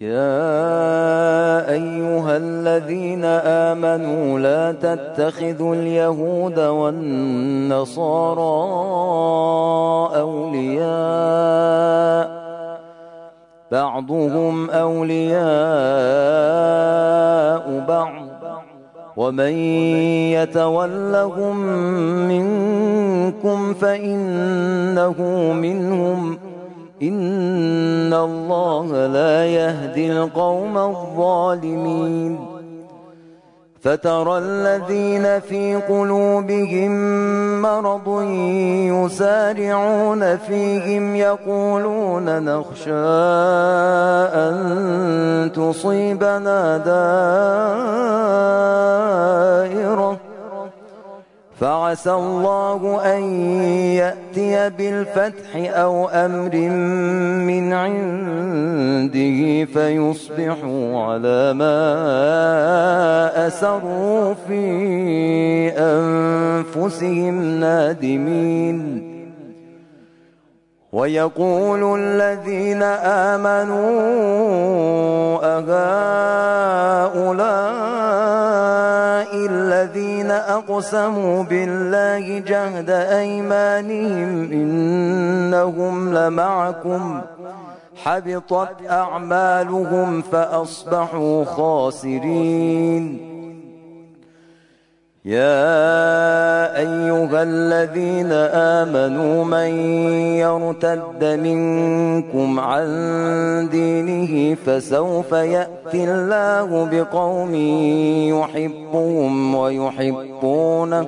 يا أيها الذين آمنوا لا تتخذوا اليهود والنصارى أولياء بعضهم أولياء بعض ومن يتولهم منكم فإنه منهم إن الله لا يهدي القوم الظالمين فترى الذين في قلوبهم مرض يسارعون فيهم يقولون نخشى أن تصيبنا دائرة فعسى الله أن يأتي بالفتح أو أمر من عنده فيصبحوا على ما أسروا في أنفسهم نادمين ويقول الذين آمنوا أهؤلاء الذين أقسموا بالله جهد أيمانهم إنهم لمعكم حبطت أعمالهم فأصبحوا خاسرين يا أيها الذين آمنوا من يرتد منكم عن دينه فسوف يأتي الله بقوم يحبهم ويحبونه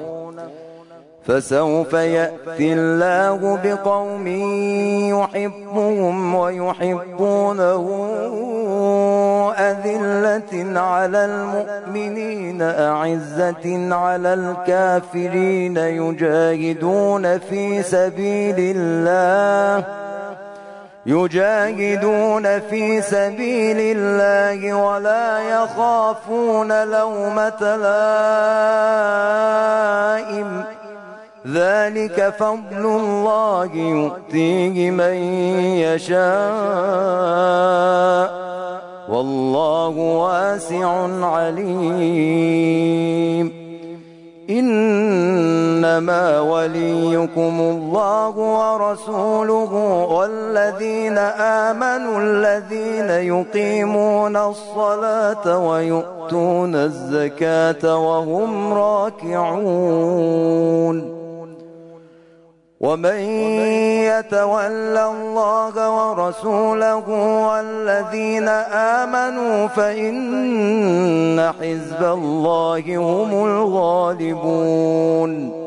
أذلة على المؤمنين أعزة على الكافرين يجاهدون في سبيل الله ولا يخافون لومة لائم ذلك فضل الله يؤتيه من يشاء والله واسع عليم إنما وليكم الله ورسوله والذين آمنوا الذين يقيمون الصلاة ويؤتون الزكاة وهم راكعون ومن يتول الله ورسوله والذين آمنوا فإن حزب الله هم الغالبون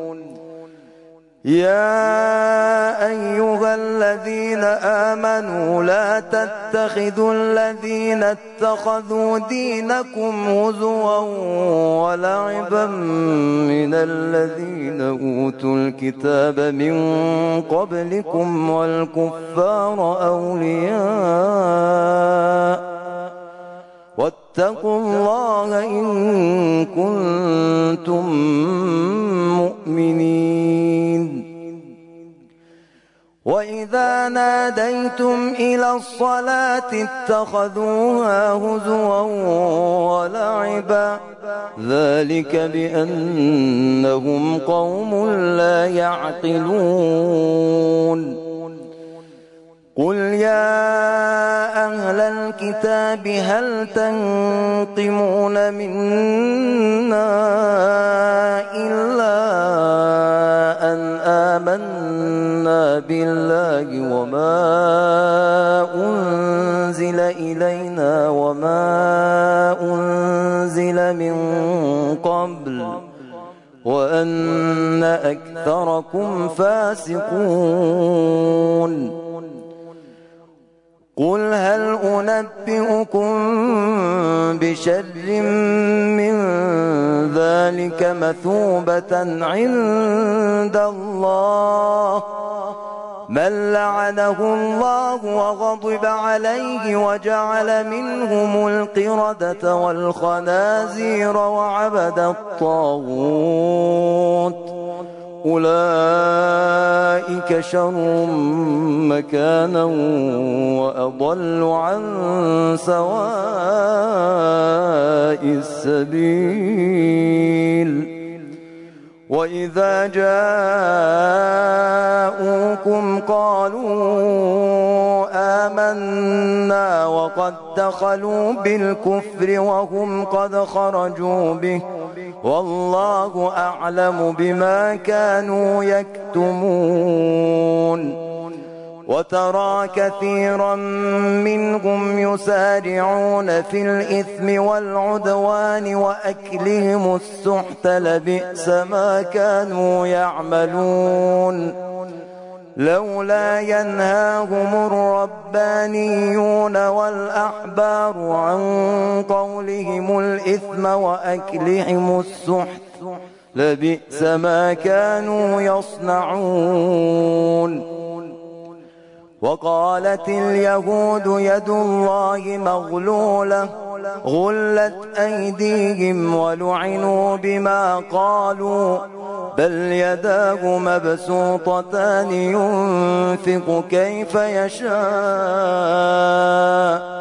يا أيها الذين آمنوا لا تتخذوا الذين اتخذوا دينكم هزوا ولعبا من الذين أوتوا الكتاب من قبلكم والكفار أولياء واتقوا الله إن كنتم مؤمنين وإذا ناديتم إلى الصلاة اتخذوها هزوا ولعبا ذلك بأنهم قوم لا يعقلون قل يا أهل الكتاب هل تنقمون منا إلا أن آمنا بالله وما أنزل إلينا وما أنزل من قبل وأن أكثركم فاسقون قل هل أنبئكم بشر من ذلك مثوبة عند الله من لعنه الله وغضب عليه وجعل منهم القردة والخنازير وعبد الطاغوت أولئك شر مكانا وأضل عن سواء السبيل وإذا جاءوكم قالوا آمنا وقد دخلوا بالكفر وهم قد خرجوا به والله أعلم بما كانوا يكتمون وترى كثيرا منهم يسارعون في الإثم والعدوان وأكلهم السحت لبئس ما كانوا يعملون لولا ينهاهم الربانيون والأحبار عن قولهم الإثم وأكلهم السحت لبئس ما كانوا يصنعون وقالت اليهود يد الله مغلولة غلت أيديهم ولعنوا بما قالوا بل يداه مبسوطتان ينفق كيف يشاء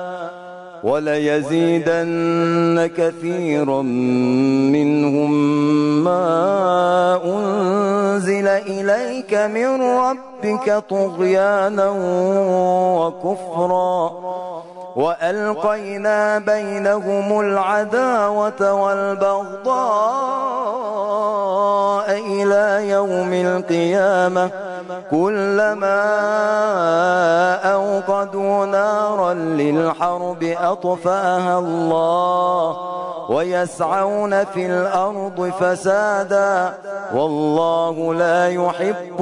وليزيدن كثيرا منهم ما أنزل إليك من ربك طغيانا وكفرا وألقينا بينهم العداوة والبغضاء إلى يوم القيامة كلما أوقدوا نارا للحرب أطفأها الله ويسعون في الأرض فسادا والله لا يحب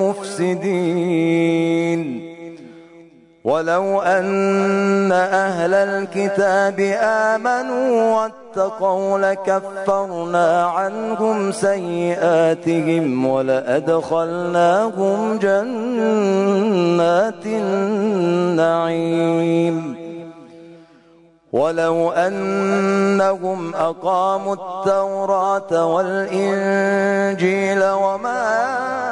المفسدين ولو أن أهل الكتاب آمنوا واتقوا لكفرنا عنهم سيئاتهم ولأدخلناهم جنات النعيم ولو أنهم أقاموا التوراة والإنجيل وما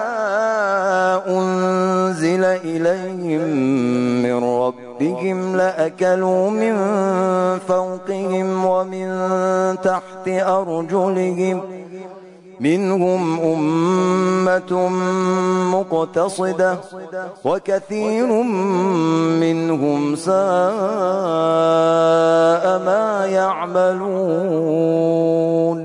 أنزل إليهم من ربهم لأكلوا من فوقهم ومن تحت أرجلهم منهم أمة مقتصدة وكثير منهم ساء ما يعملون